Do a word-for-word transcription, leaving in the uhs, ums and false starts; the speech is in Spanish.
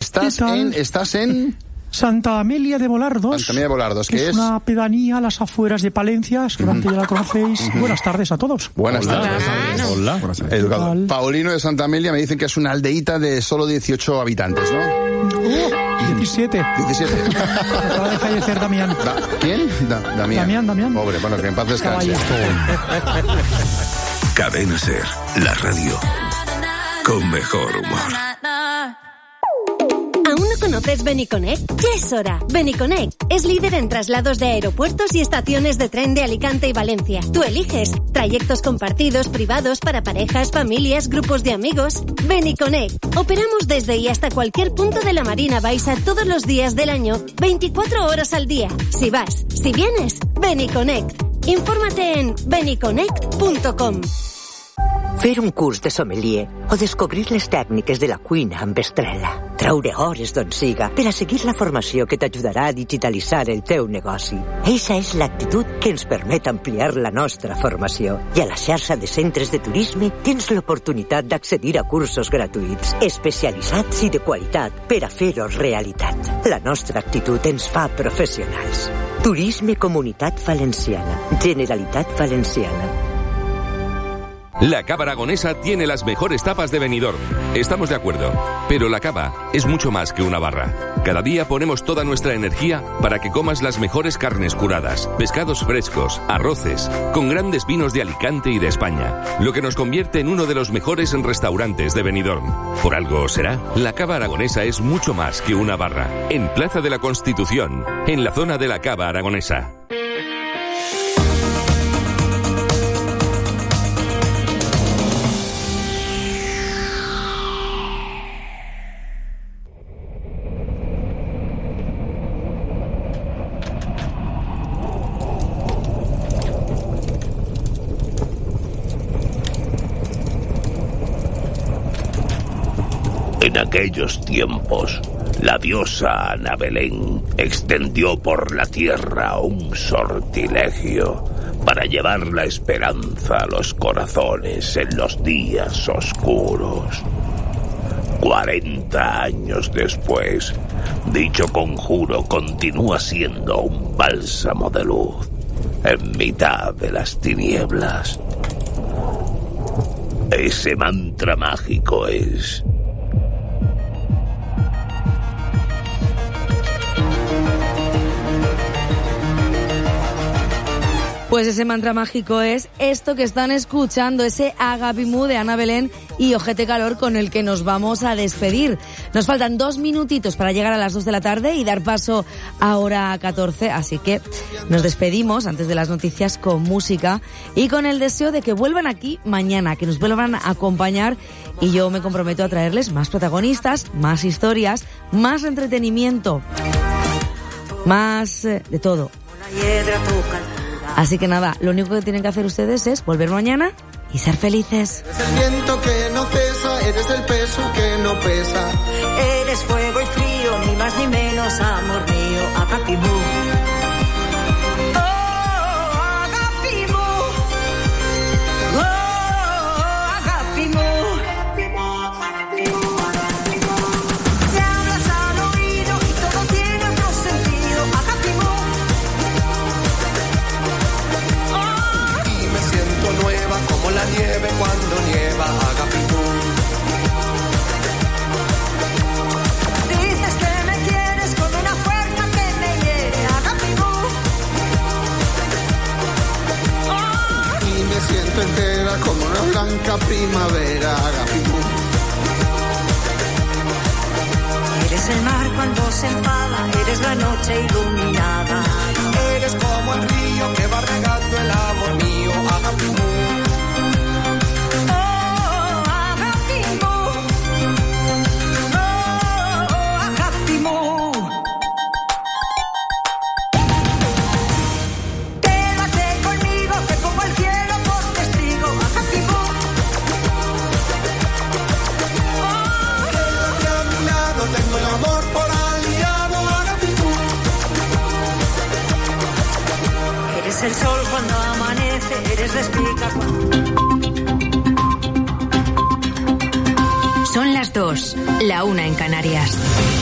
estás en... Estás en... Santa Amelia de Bolardos. Santa Amelia de Bolardos, que ¿qué es? es una pedanía a las afueras de Palencia, seguramente uh-huh. ya la conocéis. Uh-huh. Buenas tardes a todos. Buenas Hola. tardes. Hola. Buenas tardes. Educado. Paulino de Santa Amelia, me dicen que es una aldeíta de solo dieciocho habitantes, ¿no? Uh, diecisiete. diecisiete. Acaba de fallecer Damián. Da, ¿Quién? Da, Damián. Damián, Damián. Pobre, bueno, que en paz descanse. Cadena Ser, la radio con mejor humor. ¿Aún no conoces Beniconnect? Ya es hora. Beniconnect es líder en traslados de aeropuertos y estaciones de tren de Alicante y Valencia. Tú eliges trayectos compartidos, privados, para parejas, familias, grupos de amigos. Beniconnect. Operamos desde y hasta cualquier punto de la Marina Baixa todos los días del año, veinticuatro horas al día. Si vas, si vienes, Beniconnect. Infórmate en beniconnect punto com. Fer un curs de sommelier o descobrir les tècniques de la cuina amb Estrella. Traure hores d'on siga per a seguir la formació que t'ajudarà a digitalitzar el teu negoci. Eixa és l'actitud que ens permet ampliar la nostra formació. I a la xarxa de centres de turisme tens l'oportunitat d'accedir a cursos gratuïts, especialitzats i de qualitat per a fer-ho realitat. La nostra actitud ens fa professionals. Turisme Comunitat Valenciana. Generalitat Valenciana. La Cava Aragonesa tiene las mejores tapas de Benidorm. Estamos de acuerdo, pero la cava es mucho más que una barra. Cada día ponemos toda nuestra energía para que comas las mejores carnes curadas, pescados frescos, arroces, con grandes vinos de Alicante y de España, lo que nos convierte en uno de los mejores restaurantes de Benidorm. Por algo será, la Cava Aragonesa es mucho más que una barra. En Plaza de la Constitución, en la zona de la Cava Aragonesa. En aquellos tiempos, la diosa Ana Belén extendió por la tierra un sortilegio para llevar la esperanza a los corazones en los días oscuros. Cuarenta años después, dicho conjuro continúa siendo un bálsamo de luz en mitad de las tinieblas. Ese mantra mágico es... Pues ese mantra mágico es esto que están escuchando, ese Agapimú de Ana Belén y Ojete Calor con el que nos vamos a despedir. Nos faltan dos minutitos para llegar a las dos de la tarde y dar paso a hora catorce, así que nos despedimos antes de las noticias con música y con el deseo de que vuelvan aquí mañana, que nos vuelvan a acompañar, y yo me comprometo a traerles más protagonistas, más historias, más entretenimiento, más eh, de todo. Así que nada, lo único que tienen que hacer ustedes es volver mañana y ser felices. Eres el viento que no cesa, eres el peso que no pesa. Eres fuego y frío, ni más ni menos, amor mío, Agapimú. Nieve cuando nieva, Agapimú. Dices que me quieres con una fuerza que me hiere, Agapimú. Oh. Y me siento entera como una blanca primavera, Agapimú. Eres el mar cuando se enfada, eres la noche iluminada. Eres como el río que va regando el amor mío, Agapimú. El sol cuando amanece, eres despica cuando... Son las dos, la una en Canarias.